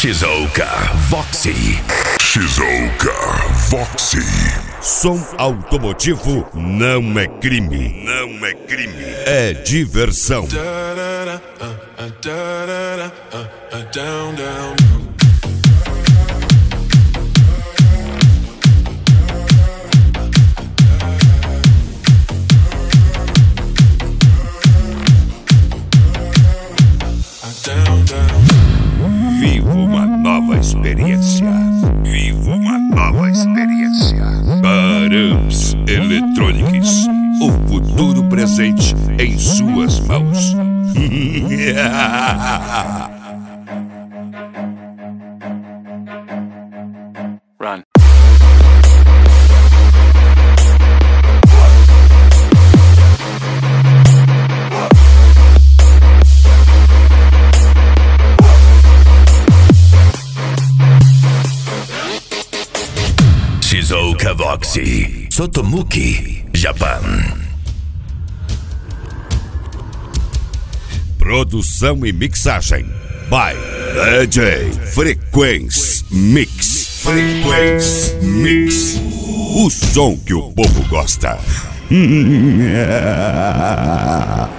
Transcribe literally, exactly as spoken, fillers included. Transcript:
Shizuoka Voxy. Shizuoka Voxy. Som automotivo não é crime. Não é crime. É diversão. Viva uma nova experiência. Viva uma nova experiência. Barams Electronics. O futuro presente em suas mãos. Run. Shizuoka Voxy. Sotomuki, Japan. Produção e mixagem by D J Frequency Mix. Frequency Mix. O som que o povo gosta.